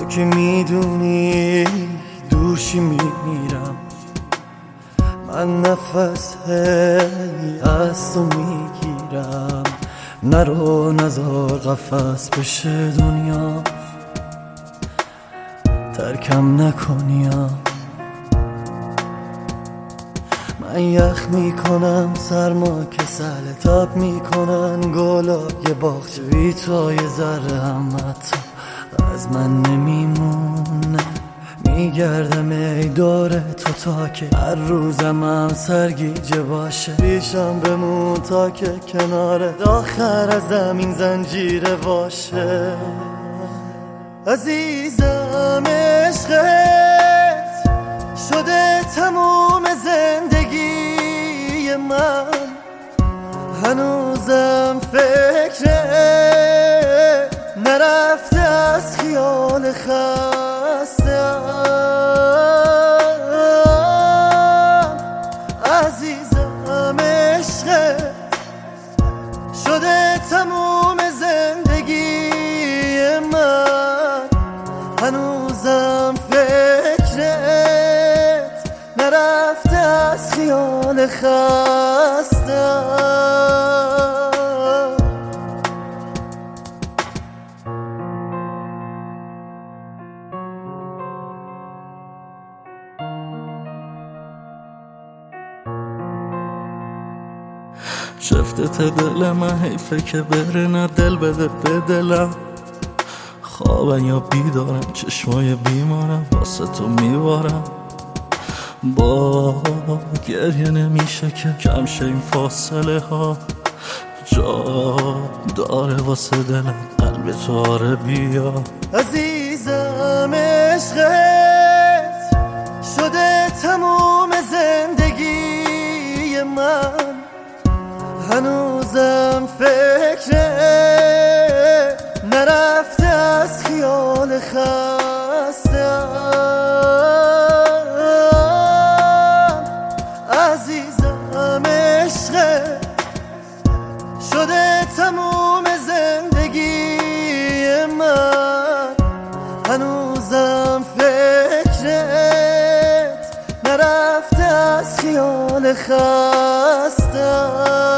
که میدونی دوشی میمیرم، من نفس از تو میگیرم. نرو نزار قفس بشه دنیا، ترکم نکنیا. من یخ میکنم سرما کسل تاب میکنن گلای باغچه، بی تو یه ذره هم حتی از من نمیمونه. میگردم ای دور تو تا که هر روزم هم سرگیجه باشه. پیشم بمون تا که کنارت آخر از زمین زنجیره باشه. عزیزم عشقت شده تموم زندگی من، هنوزم فکر نرفته از خیال خستم. عزیزم عشقت شده تموم زندگی من، هنوزم فکرت نرفته از خیال خستم. شفتت دل من حیفه که بره، نه دل بده به دلم. خوابن یا بیدارم چشمای بیمارم واسه تو میبارم. با گریه نمیشه که کم شه این فاصله ها، جا داره واسه دلم قلب تو آره بیا. عزیزم عشقت شده تموم زندگی من، هنوزم فکر نرفته از خیال خستم. عزیزم عشقت شده تموم زندگی من، هنوزم فکرت نرفته از خیال خستم.